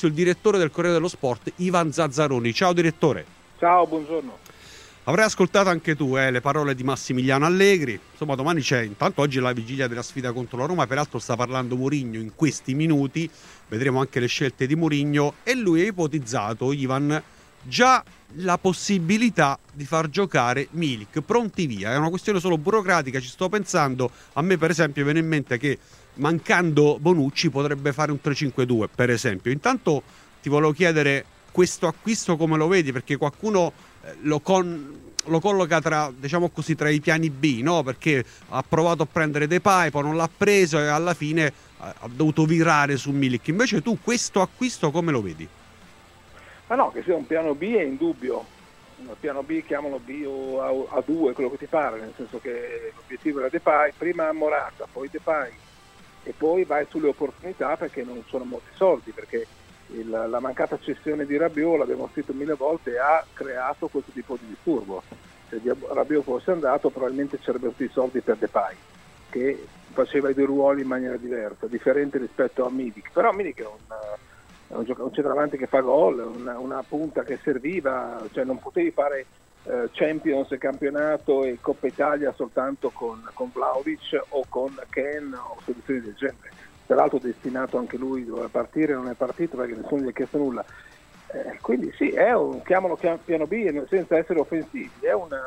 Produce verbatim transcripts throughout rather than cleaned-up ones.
spazio il direttore del Corriere dello Sport, Ivan Zazzaroni. Ciao direttore. Ciao, buongiorno. Avrai ascoltato anche tu eh, le parole di Massimiliano Allegri. Insomma, domani c'è, intanto oggi è la vigilia della sfida contro la Roma, peraltro sta parlando Mourinho in questi minuti, vedremo anche le scelte di Mourinho, e lui ha ipotizzato, Ivan, già la possibilità di far giocare Milik, pronti via. È una questione solo burocratica, ci sto pensando. A me per esempio viene in mente che mancando Bonucci potrebbe fare un tre cinque due, per esempio. Intanto ti volevo chiedere questo acquisto come lo vedi, perché qualcuno Lo, con, lo colloca tra, diciamo così, tra i piani B, no? Perché ha provato a prendere Depay, poi non l'ha preso e alla fine ha dovuto virare su Milik. Invece tu questo acquisto come lo vedi? Ma no, che sia un piano B è indubbio. Un piano B, chiamalo B o A due, quello che ti pare, nel senso che l'obiettivo era Depay, prima Morata, poi Depay, e poi vai sulle opportunità, perché non sono molti soldi, perché Il, la mancata cessione di Rabiot, l'abbiamo scritto mille volte, ha creato questo tipo di disturbo. Se Rabiot fosse andato probabilmente c'erano tutti i soldi per Depay, che faceva i due ruoli in maniera diversa, differente rispetto a Milik. Però Milik è un, è un, gioc- un centravanti che fa gol, una, una punta che serviva, cioè non potevi fare eh, Champions e campionato e Coppa Italia soltanto con, con Vlahovic o con Ken o soluzioni del genere. Peraltro destinato anche lui, doveva partire, non è partito perché nessuno gli ha chiesto nulla. Eh, quindi sì, è un, chiamalo piano B senza essere offensivi, è una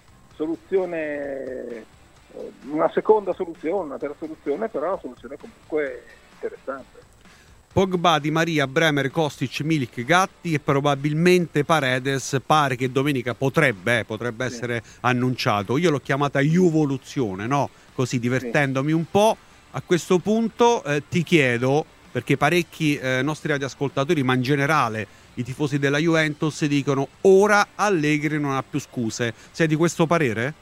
soluzione, una seconda soluzione, una terza soluzione, però è una soluzione comunque interessante. Pogba, Di Maria, Bremer, Kostic, Milik, Gatti e probabilmente Paredes pare che domenica potrebbe, eh, potrebbe sì. essere annunciato. Io l'ho chiamata Juvoluzione, no? Così divertendomi sì. un po'. A questo punto eh, ti chiedo, perché parecchi eh, nostri radioascoltatori, ma in generale i tifosi della Juventus, dicono ora Allegri non ha più scuse. Sei di questo parere?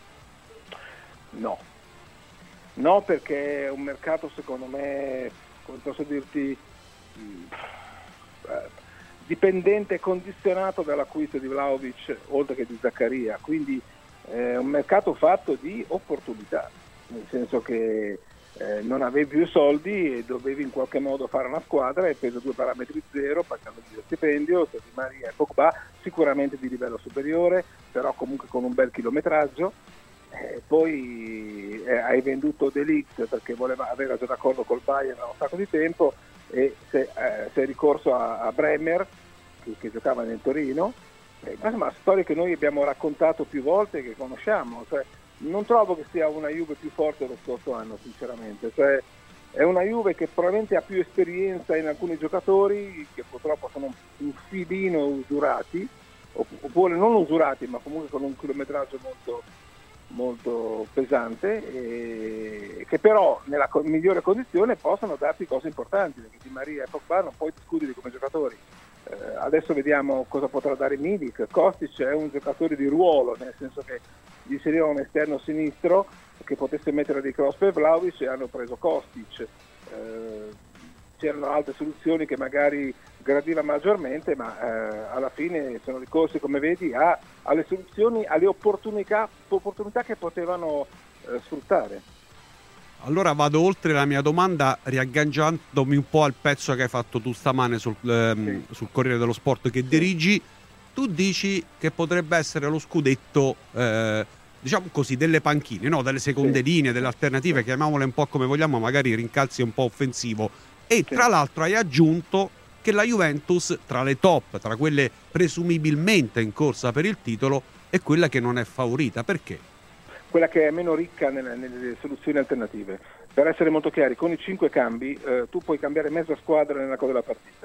No. No, perché è un mercato secondo me, come posso dirti, dipendente e condizionato dall'acquisto di Vlahovic oltre che di Zaccaria. Quindi è un mercato fatto di opportunità, nel senso che Eh, non avevi più soldi e dovevi in qualche modo fare una squadra, e peso due parametri zero, pagando lo stipendio, Di Maria e Pogba sicuramente di livello superiore, però comunque con un bel chilometraggio. Eh, poi eh, hai venduto De Ligt perché voleva, aveva già d'accordo col Bayern da un sacco di tempo, e sei eh, ricorso a, a Bremer che, che giocava nel Torino. Eh, ma storie che noi abbiamo raccontato più volte, che conosciamo, cioè non trovo che sia una Juve più forte dello scorso anno, sinceramente. Cioè, è una Juve che probabilmente ha più esperienza in alcuni giocatori che purtroppo sono un filino usurati, oppure non usurati, ma comunque con un chilometraggio molto, molto pesante, e che però nella co- migliore condizione possono darti cose importanti, perché Di Maria e Pogba non puoi discutere come giocatori. Eh, adesso vediamo cosa potrà dare Milik. Kostic è un giocatore di ruolo, nel senso che gli serviva un esterno sinistro che potesse mettere dei cross per Vlahovic, e hanno preso Kostic. Eh, c'erano altre soluzioni che magari gradiva maggiormente, ma eh, alla fine sono ricorsi, come vedi, a, alle soluzioni, alle opportunità, opportunità che potevano eh, sfruttare. Allora vado oltre la mia domanda, riagganciandomi un po' al pezzo che hai fatto tu stamane sul, ehm, sì. sul Corriere dello Sport che sì. dirigi. Tu dici che potrebbe essere lo scudetto, eh, diciamo così, delle panchine, no? Delle seconde sì. linee, delle alternative, sì. chiamiamole un po' come vogliamo, magari rincalzi un po' offensivo. E sì. tra l'altro hai aggiunto che la Juventus, tra le top, tra quelle presumibilmente in corsa per il titolo, è quella che non è favorita. Perché? Quella che è meno ricca nelle, nelle soluzioni alternative. Per essere molto chiari, con i cinque cambi eh, tu puoi cambiare mezza squadra nella cosa della partita,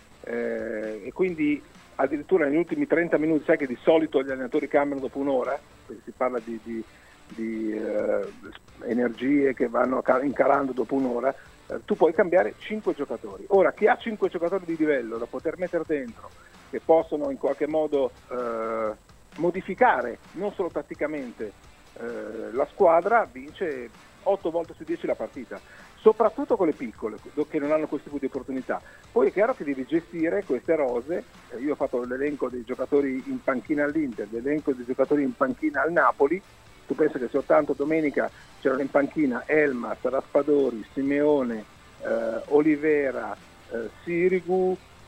eh, e quindi addirittura negli ultimi trenta minuti, sai che di solito gli allenatori cambiano dopo un'ora, si parla di, di, di eh, energie che vanno incalando dopo un'ora, eh, tu puoi cambiare cinque giocatori. Ora, chi ha cinque giocatori di livello da poter mettere dentro, che possono in qualche modo eh, modificare, non solo tatticamente, Eh, la squadra, vince otto volte su dieci la partita, soprattutto con le piccole che non hanno questo tipo di opportunità. Poi è chiaro che devi gestire queste rose. Eh, io ho fatto l'elenco dei giocatori in panchina all'Inter, l'elenco dei giocatori in panchina al Napoli. Tu pensi che soltanto domenica c'erano in panchina Elmas, Raspadori, Simeone, eh, Olivera, eh, Sirigu,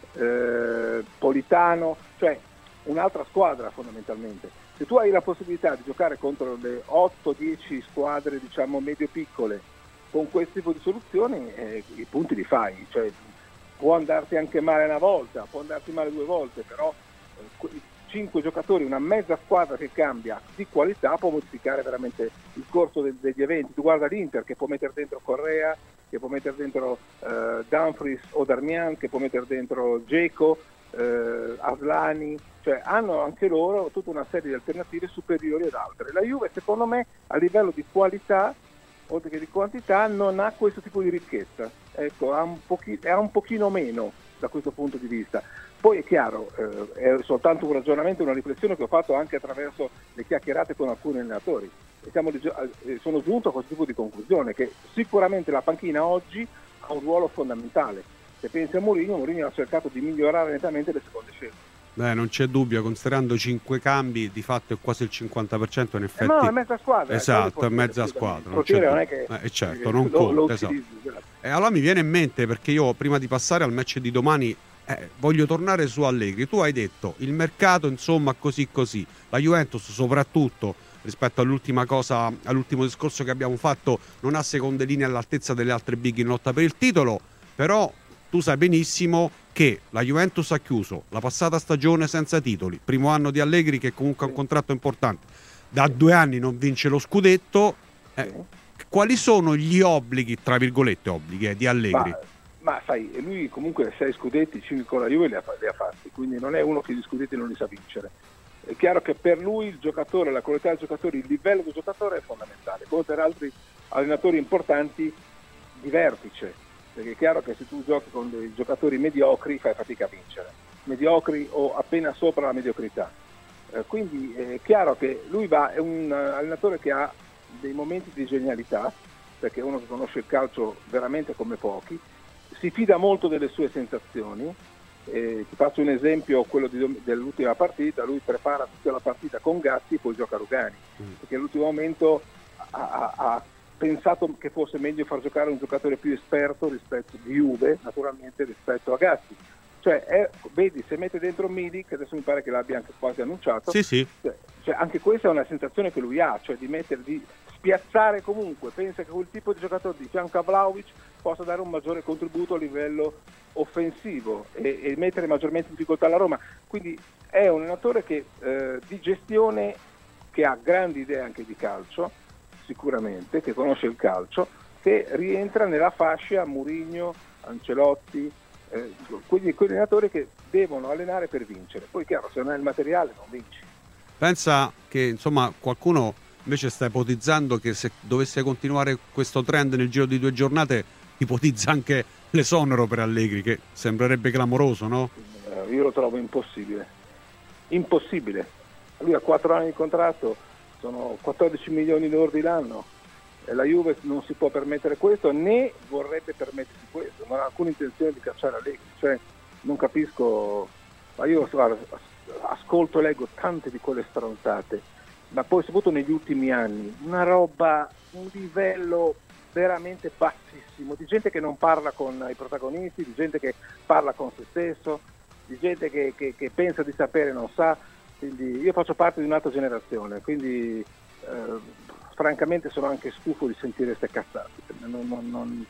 eh, Politano, cioè un'altra squadra fondamentalmente. Se tu hai la possibilità di giocare contro le otto dieci squadre, diciamo, medio-piccole, con questo tipo di soluzioni, eh, i punti li fai. Cioè, può andarti anche male una volta, può andarti male due volte, però eh, cinque giocatori, una mezza squadra che cambia di qualità può modificare veramente il corso del, degli eventi. Tu guarda l'Inter che può mettere dentro Correa, che può mettere dentro eh, Dumfries o Darmian, che può mettere dentro Dzeko, eh, Aslani, cioè hanno anche loro tutta una serie di alternative superiori ad altre. La Juve secondo me a livello di qualità oltre che di quantità non ha questo tipo di ricchezza, ecco, ha un, pochi, ha un pochino meno da questo punto di vista. Poi è chiaro, eh, è soltanto un ragionamento, una riflessione che ho fatto anche attraverso le chiacchierate con alcuni allenatori e siamo, eh, sono giunto a questo tipo di conclusione, che sicuramente la panchina oggi ha un ruolo fondamentale. Se pensi a Mourinho, Mourinho ha cercato di migliorare nettamente le seconde scelte. Beh, non c'è dubbio, considerando cinque cambi, di fatto è quasi il cinquanta per cento in effetti. Eh no, è mezza squadra. Esatto, è mezza squadra. Non, non è che eh, certo, non lo, conta. lo esatto. esatto. E allora mi viene in mente, perché io prima di passare al match di domani eh, voglio tornare su Allegri. Tu hai detto il mercato, insomma, così così. La Juventus soprattutto rispetto all'ultima cosa, all'ultimo discorso che abbiamo fatto, non ha seconde linee all'altezza delle altre big in lotta per il titolo, però tu sai benissimo che la Juventus ha chiuso la passata stagione senza titoli, primo anno di Allegri che comunque ha un contratto importante, da due anni non vince lo scudetto. Eh, quali sono gli obblighi, tra virgolette obblighi, eh, di Allegri? Ma, ma sai, lui comunque sei scudetti, cinque con la Juve li ha, li ha fatti, quindi non è uno che gli scudetti non li sa vincere. È chiaro che per lui il giocatore, la qualità del giocatore, il livello del giocatore è fondamentale, come per altri allenatori importanti di vertice. Perché è chiaro che se tu giochi con dei giocatori mediocri fai fatica a vincere, mediocri o appena sopra la mediocrità. Eh, quindi è chiaro che lui va, è un allenatore che ha dei momenti di genialità, perché è uno che conosce il calcio veramente come pochi, si fida molto delle sue sensazioni. Eh, ti faccio un esempio, quello di, dell'ultima partita, lui prepara tutta la partita con Gatti e poi gioca Rugani, mm. perché all'ultimo momento ha, ha, ha pensato che fosse meglio far giocare un giocatore più esperto rispetto di Juve, naturalmente, rispetto a Gatti. Cioè, è, vedi, se mette dentro Milik, adesso mi pare che l'abbia anche quasi annunciato, sì, sì. Cioè, cioè, anche questa è una sensazione che lui ha, cioè di mettere, di spiazzare comunque, pensa che quel tipo di giocatore di fianco a Vlahovic possa dare un maggiore contributo a livello offensivo e, e mettere maggiormente in difficoltà la Roma. Quindi è un allenatore che eh, di gestione, che ha grandi idee anche di calcio, sicuramente, che conosce il calcio, che rientra nella fascia Mourinho, Ancelotti, eh, quindi quegli allenatori che devono allenare per vincere. Poi chiaro, se non hai il materiale non vinci. Pensa che insomma qualcuno invece sta ipotizzando che se dovesse continuare questo trend nel giro di due giornate ipotizza anche l'esonero per Allegri, che sembrerebbe clamoroso, no? Eh, io lo trovo impossibile. Impossibile. Lui ha quattro anni di contratto, sono quattordici milioni lordi l'anno, e la Juve non si può permettere questo, né vorrebbe permettersi questo, non ha alcuna intenzione di cacciare Allegri. Cioè, non capisco, ma io guarda, ascolto e leggo tante di quelle stronzate, ma poi soprattutto negli ultimi anni, una roba, un livello veramente bassissimo, di gente che non parla con i protagonisti, di gente che parla con se stesso, di gente che, che, che pensa di sapere e non sa. Quindi io faccio parte di un'altra generazione, quindi eh, francamente sono anche stufo di sentire queste cazzate, non, non, non,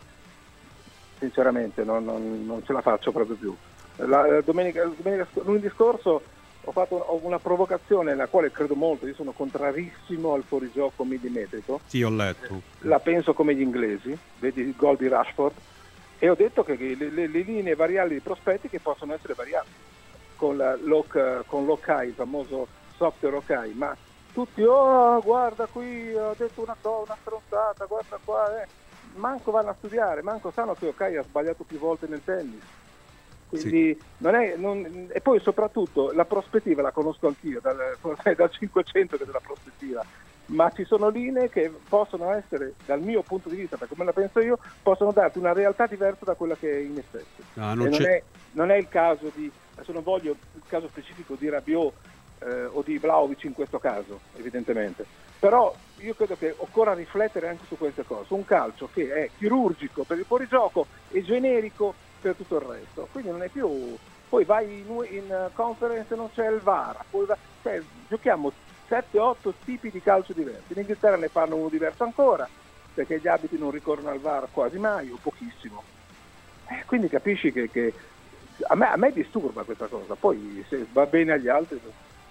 sinceramente non, non, non ce la faccio proprio più. La, la domenica, domenica, lunedì scorso ho fatto una provocazione nella quale credo molto, io sono contrarissimo al fuorigioco millimetrico. Sì, ho letto. La penso come gli inglesi, vedi il gol di Rashford, e ho detto che le, le, le linee variabili di prospetti possono essere variabili con la lock, con l'Okai, il famoso software Okai, ma tutti, oh guarda qui, ho detto una cosa, una stronzata, guarda qua, eh. manco vanno a studiare, manco sanno che Okai ha sbagliato più volte nel tennis. Quindi sì. non è, non, e poi soprattutto la prospettiva la conosco anch'io, dal, dal cinquecento che è della prospettiva, ma ci sono linee che possono essere, dal mio punto di vista, per come la penso io, possono darti una realtà diversa da quella che è in effetti. Ah, non, e non, è, non è il caso di, adesso non voglio il caso specifico di Rabiot eh, o di Vlahovic in questo caso, evidentemente, però io credo che occorra riflettere anche su queste cose, su un calcio che è chirurgico per il fuorigioco e generico per tutto il resto, quindi non è più poi vai in, in conference e non c'è il V A R, poi va, cioè, giochiamo sette otto tipi di calcio diversi. In Inghilterra ne fanno uno diverso ancora, perché gli arbitri non ricorrono al V A R quasi mai o pochissimo. Eh, quindi capisci che, che a, me, a me disturba questa cosa, poi se va bene agli altri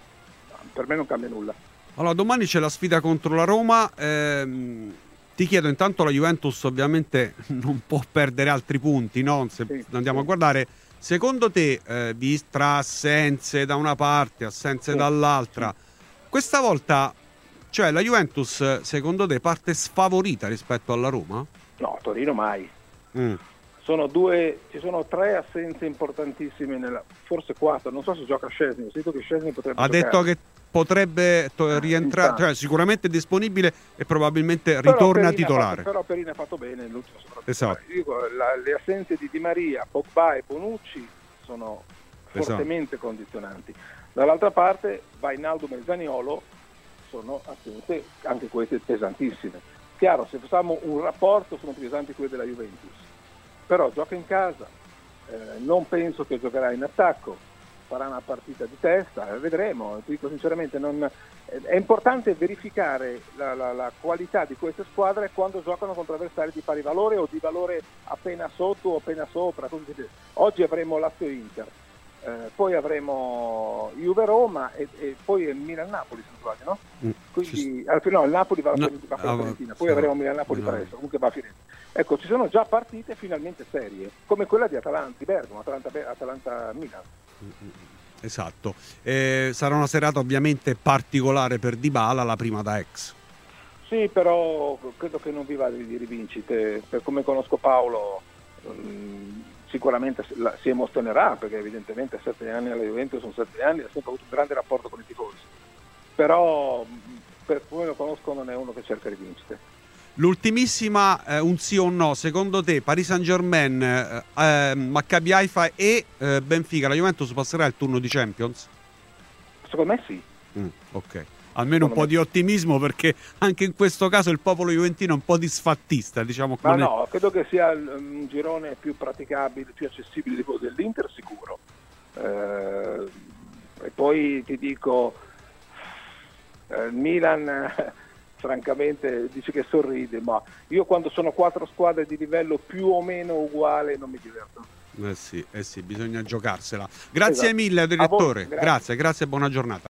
per me non cambia nulla. Allora, domani c'è la sfida contro la Roma. Ehm, ti chiedo, intanto la Juventus ovviamente non può perdere altri punti, no? Se Sì, andiamo sì. a guardare, secondo te, eh, vi- tra assenze da una parte, assenze Sì. dall'altra, questa volta, cioè la Juventus, secondo te, parte sfavorita rispetto alla Roma? No, Torino mai. Mm. Sono due, ci sono tre assenze importantissime, nella, forse quattro, non so se gioca Szczesny, ho sentito che Szczesny potrebbe Ha giocare. detto che potrebbe to- rientrare, infatti. cioè sicuramente disponibile e probabilmente Però ritorna Perin ha titolare. fatto, però Perin ha fatto bene nell'ultimo soprattutto. Esatto. Io dico, la, le assenze di Di Maria, Pogba e Bonucci sono Esatto. fortemente condizionanti. Dall'altra parte Wijnaldum e Zaniolo sono assenze anche queste pesantissime. Chiaro, se facciamo un rapporto sono più pesanti quelle della Juventus, però gioca in casa, eh, non penso che giocherà in attacco, farà una partita di testa, eh, vedremo. Ti dico sinceramente, non, eh, è importante verificare la, la, la qualità di queste squadre quando giocano contro avversari di pari valore o di valore appena sotto o appena sopra. Così. Oggi avremo Lazio-Inter, eh, poi avremo Juve-Roma e, e poi Milan-Napoli, se non sbaglio, no? Mm. Quindi, sì. No, il Napoli va, No, va a ah, Fiorentina, poi sì, avremo Milan-Napoli no. presto, comunque va a Firenze. Ecco, ci sono già partite finalmente serie, come quella di Atalanta, di Bergamo, Atalanta- Atalanta-Milan. Esatto. Eh, sarà una serata ovviamente particolare per Dybala, la prima da ex. Sì, però credo che non viva di, di rivincite. Per come conosco Paolo, mh, sicuramente la, si emozionerà, perché evidentemente sette anni alla Juventus sono sette anni, ha sempre avuto un grande rapporto con i tifosi. Però mh, per come lo conosco non è uno che cerca rivincite. L'ultimissima, eh, un sì o un no, secondo te Paris Saint-Germain, eh, eh, Maccabi Haifa e eh, Benfica, la Juventus passerà il turno di Champions? Secondo me sì. Mm, ok. Almeno un po' me di ottimismo, perché anche in questo caso il popolo juventino è un po' disfattista, diciamo che Ma non è- no, credo che sia un girone più praticabile, più accessibile di quello dell'Inter, sicuro. Eh, e poi ti dico, eh, il Milan, eh, francamente, dice che sorride, ma io quando sono quattro squadre di livello più o meno uguale non mi diverto. Eh sì, eh sì, bisogna giocarsela. Grazie Esatto. mille, A voi, direttore. grazie. Grazie, grazie e buona giornata.